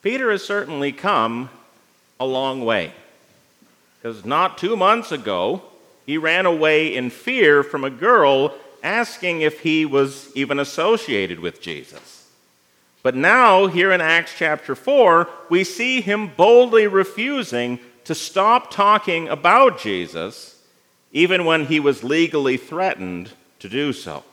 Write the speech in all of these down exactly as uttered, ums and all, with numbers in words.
Peter has certainly come a long way, because not two months ago, he ran away in fear from a girl asking if he was even associated with Jesus. But now, here in Acts chapter four, we see him boldly refusing to stop talking about Jesus, even when he was legally threatened to do so.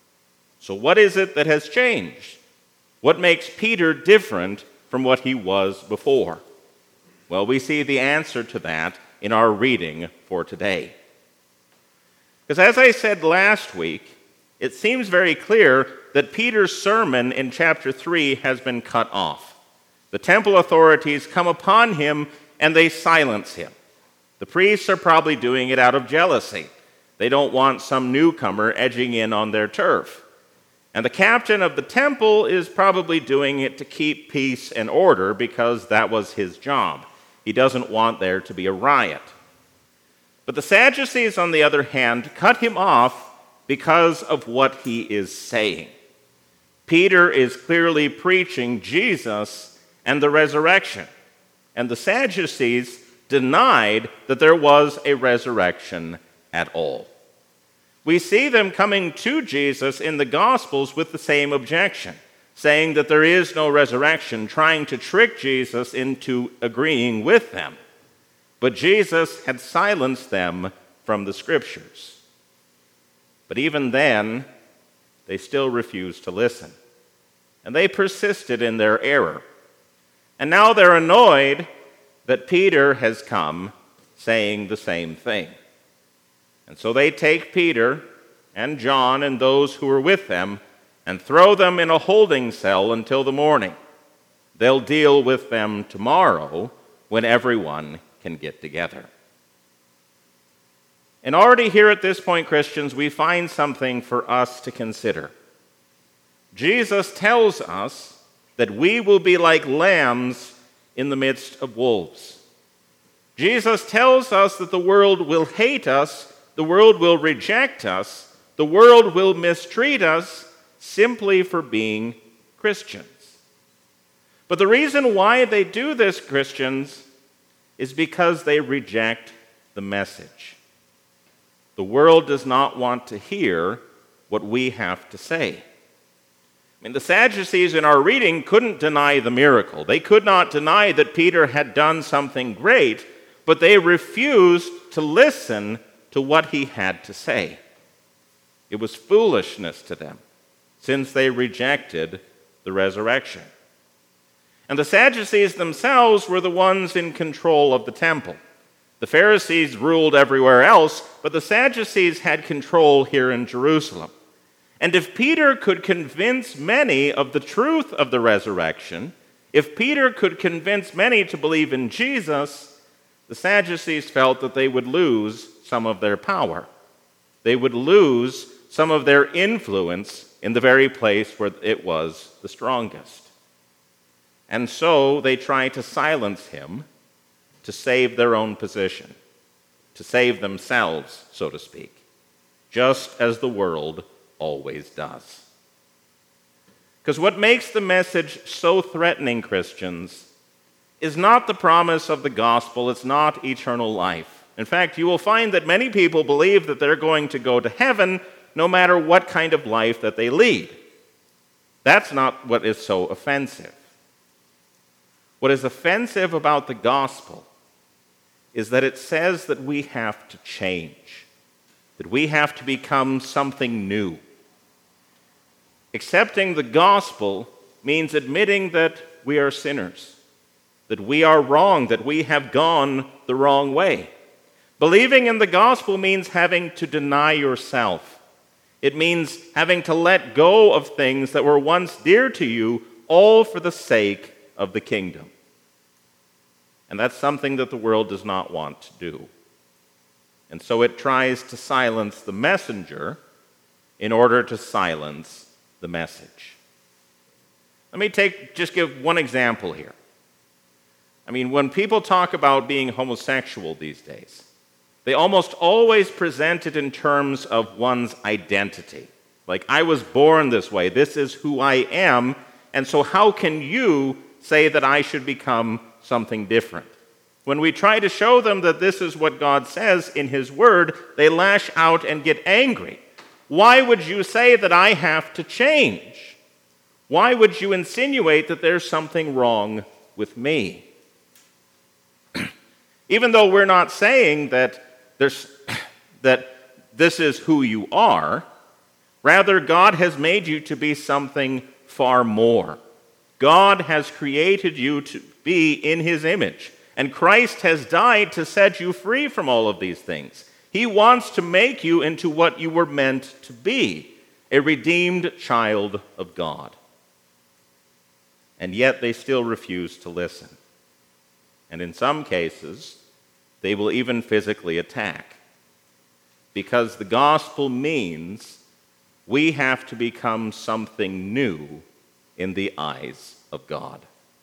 So what is it that has changed? What makes Peter different from what he was before? Well, we see the answer to that in our reading for today. Because as I said last week, it seems very clear that Peter's sermon in chapter three has been cut off. The temple authorities come upon him and they silence him. The priests are probably doing it out of jealousy. They don't want some newcomer edging in on their turf. And the captain of the temple is probably doing it to keep peace and order because that was his job. He doesn't want there to be a riot. But the Sadducees, on the other hand, cut him off because of what he is saying. Peter is clearly preaching Jesus and the resurrection, and the Sadducees denied that there was a resurrection at all. We see them coming to Jesus in the Gospels with the same objection, saying that there is no resurrection, trying to trick Jesus into agreeing with them. But Jesus had silenced them from the Scriptures. But even then, they still refused to listen. And they persisted in their error. And now they're annoyed that Peter has come saying the same thing. And so they take Peter and John and those who are with them and throw them in a holding cell until the morning. They'll deal with them tomorrow when everyone can get together. And already here at this point, Christians, we find something for us to consider. Jesus tells us that we will be like lambs in the midst of wolves. Jesus tells us that the world will hate us, the world will reject us, the world will mistreat us simply for being Christians. But the reason why they do this, Christians, is because they reject the message. The world does not want to hear what we have to say. I mean, the Sadducees in our reading couldn't deny the miracle. They could not deny that Peter had done something great, but they refused to listen to what he had to say. It was foolishness to them, since they rejected the resurrection. And the Sadducees themselves were the ones in control of the temple. The Pharisees ruled everywhere else, but the Sadducees had control here in Jerusalem. And if Peter could convince many of the truth of the resurrection, if Peter could convince many to believe in Jesus, the Sadducees felt that they would lose some of their power. They would lose some of their influence in the very place where it was the strongest. And so they tried to silence him to save their own position, to save themselves, so to speak, just as the world always does. Because what makes the message so threatening, Christians, is not the promise of the gospel, it's not eternal life. In fact, you will find that many people believe that they're going to go to heaven no matter what kind of life that they lead. That's not what is so offensive. What is offensive about the gospel is that it says that we have to change, that we have to become something new. Accepting the gospel means admitting that we are sinners, that we are wrong, that we have gone the wrong way. Believing in the gospel means having to deny yourself. It means having to let go of things that were once dear to you, all for the sake of the kingdom. And that's something that the world does not want to do. And so it tries to silence the messenger in order to silence the message. Let me take just give one example here. I mean, when people talk about being homosexual these days, they almost always present it in terms of one's identity. Like, I was born this way, this is who I am, and so how can you say that I should become something different. When we try to show them that this is what God says in His Word, they lash out and get angry. Why would you say that I have to change? Why would you insinuate that there's something wrong with me? Even though we're not saying that there's that this is who you are, rather God has made you to be something far more. God has created you to be in His image, and Christ has died to set you free from all of these things. He wants to make you into what you were meant to be, a redeemed child of God. And yet they still refuse to listen. And in some cases, they will even physically attack. Because the gospel means we have to become something new in the eyes of God.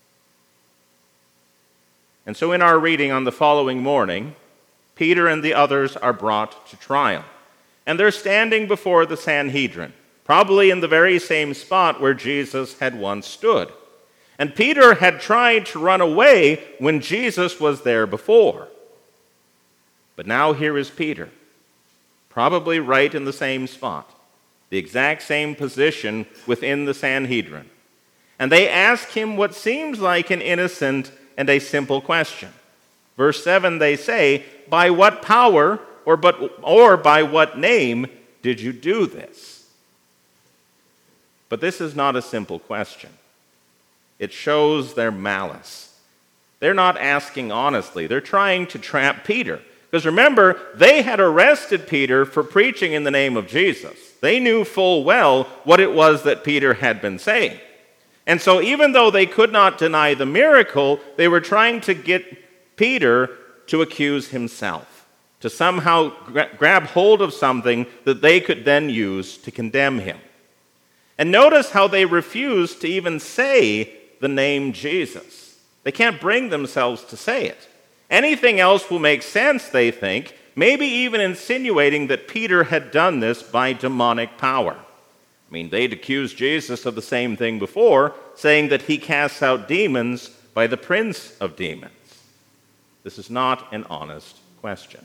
And so in our reading on the following morning, Peter and the others are brought to trial. And they're standing before the Sanhedrin, probably in the very same spot where Jesus had once stood. And Peter had tried to run away when Jesus was there before. But now here is Peter, probably right in the same spot, the exact same position within the Sanhedrin. And they ask him what seems like an innocent and a simple question. Verse seven, they say, "By what power or, but, or by what name did you do this?" But this is not a simple question. It shows their malice. They're not asking honestly. They're trying to trap Peter. Because remember, they had arrested Peter for preaching in the name of Jesus. They knew full well what it was that Peter had been saying. And so even though they could not deny the miracle, they were trying to get Peter to accuse himself, to somehow gra- grab hold of something that they could then use to condemn him. And notice how they refuse to even say the name Jesus. They can't bring themselves to say it. Anything else will make sense, they think, maybe even insinuating that Peter had done this by demonic power. I mean, they'd accused Jesus of the same thing before, saying that he casts out demons by the prince of demons. This is not an honest question.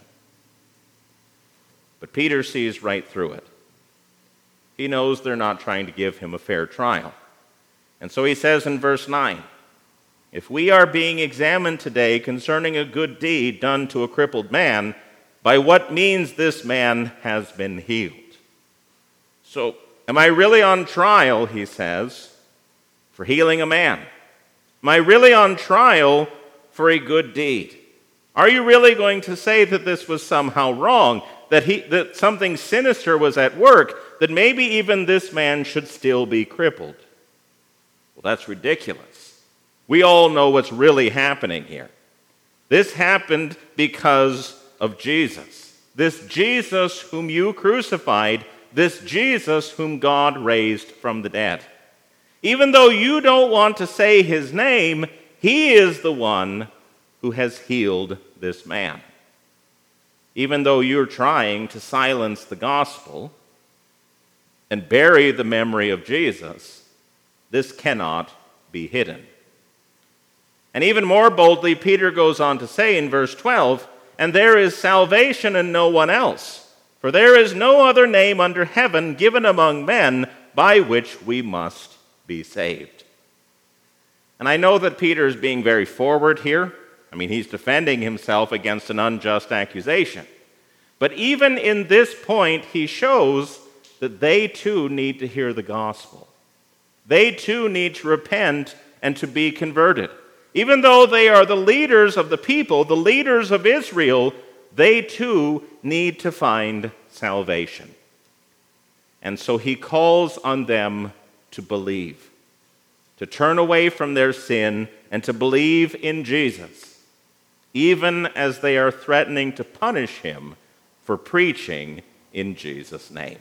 But Peter sees right through it. He knows they're not trying to give him a fair trial. And so he says in verse nine, "If we are being examined today concerning a good deed done to a crippled man, by what means this man has been healed?" So, am I really on trial, he says, for healing a man? Am I really on trial for a good deed? Are you really going to say that this was somehow wrong, that he, that something sinister was at work, that maybe even this man should still be crippled? Well, that's ridiculous. We all know what's really happening here. This happened because of Jesus. This Jesus whom you crucified, this Jesus whom God raised from the dead. Even though you don't want to say his name, he is the one who has healed this man. Even though you're trying to silence the gospel and bury the memory of Jesus, this cannot be hidden. And even more boldly, Peter goes on to say in verse twelve, "And there is salvation in no one else, for there is no other name under heaven given among men by which we must be saved." And I know that Peter is being very forward here. I mean, he's defending himself against an unjust accusation. But even in this point, he shows that they too need to hear the gospel. They too need to repent and to be converted. Even though they are the leaders of the people, the leaders of Israel, they too need to find salvation. And so he calls on them to believe, to turn away from their sin and to believe in Jesus, even as they are threatening to punish him for preaching in Jesus' name.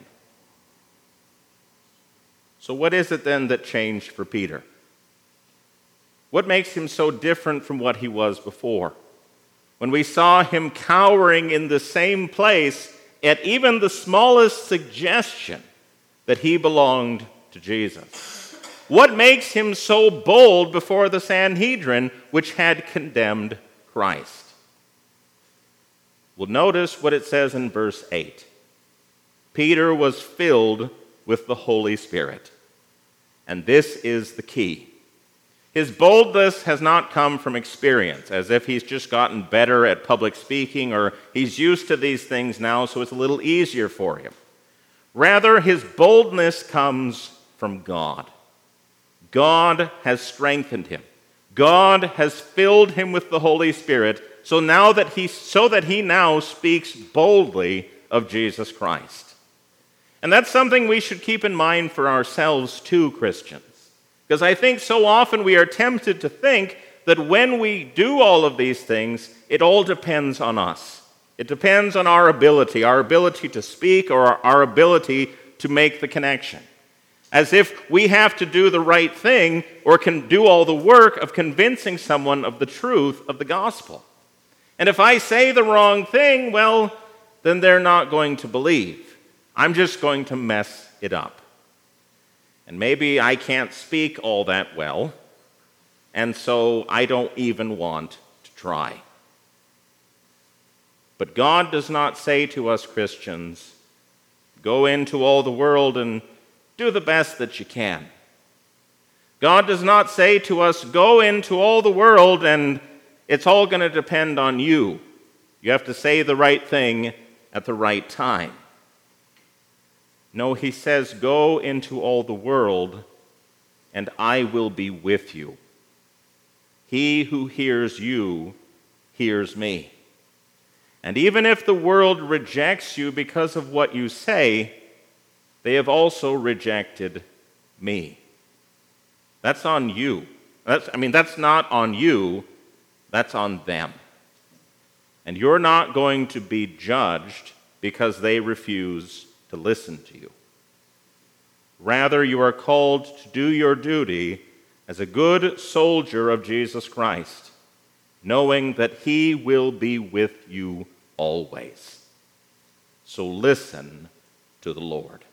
So what is it then that changed for Peter? What makes him so different from what he was before? When we saw him cowering in the same place at even the smallest suggestion that he belonged to Jesus. What makes him so bold before the Sanhedrin, which had condemned Christ? Well, notice what it says in verse eight. Peter was filled with the Holy Spirit. And this is the key. His boldness has not come from experience, as if he's just gotten better at public speaking or he's used to these things now, so it's a little easier for him. Rather, his boldness comes from God. God has strengthened him. God has filled him with the Holy Spirit, so now that he so that he now speaks boldly of Jesus Christ. And that's something we should keep in mind for ourselves too, Christians. Because I think so often we are tempted to think that when we do all of these things, it all depends on us. It depends on our ability, our ability to speak or our ability to make the connection. As if we have to do the right thing or can do all the work of convincing someone of the truth of the gospel. And if I say the wrong thing, well, then they're not going to believe. I'm just going to mess it up. And maybe I can't speak all that well, and so I don't even want to try. But God does not say to us Christians, go into all the world and do the best that you can. God does not say to us, go into all the world and it's all going to depend on you. You have to say the right thing at the right time. No, he says, go into all the world, and I will be with you. He who hears you hears me. And even if the world rejects you because of what you say, they have also rejected me. That's on you. That's, I mean, that's not on you, that's on them. And you're not going to be judged because they refuse to listen to you. Rather, you are called to do your duty as a good soldier of Jesus Christ, knowing that he will be with you always. So listen to the Lord.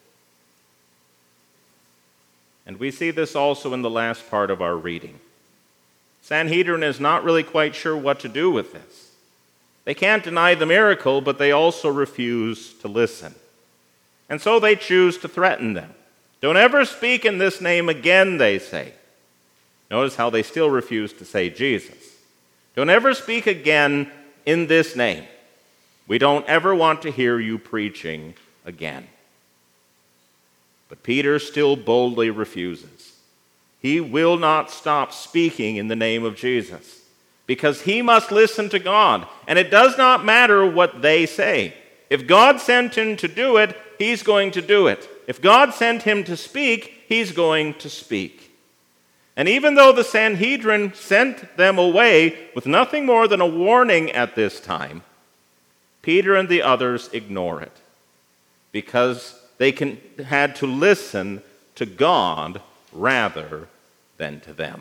And we see this also in the last part of our reading. Sanhedrin is not really quite sure what to do with this. They can't deny the miracle, but they also refuse to listen. And so they choose to threaten them. Don't ever speak in this name again, they say. Notice how they still refuse to say Jesus. Don't ever speak again in this name. We don't ever want to hear you preaching again. But Peter still boldly refuses. He will not stop speaking in the name of Jesus because he must listen to God. And it does not matter what they say. If God sent him to do it, he's going to do it. If God sent him to speak, he's going to speak. And even though the Sanhedrin sent them away with nothing more than a warning at this time, Peter and the others ignore it because they can, had to listen to God rather than to them.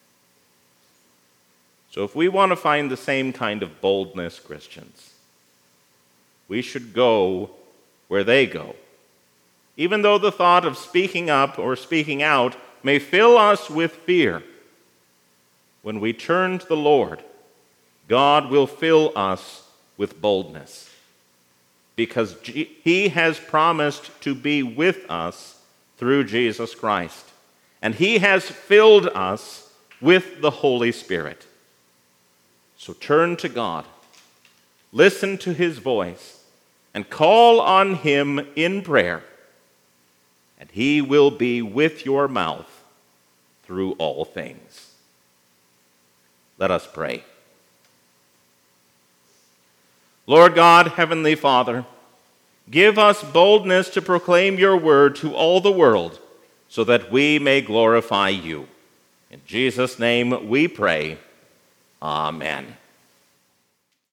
So if we want to find the same kind of boldness, Christians, we should go where they go. Even though the thought of speaking up or speaking out may fill us with fear, when we turn to the Lord, God will fill us with boldness because he has promised to be with us through Jesus Christ. And he has filled us with the Holy Spirit. So turn to God, listen to his voice, and call on him in prayer. And he will be with your mouth through all things. Let us pray. Lord God, Heavenly Father, give us boldness to proclaim your word to all the world so that we may glorify you. In Jesus' name we pray. Amen.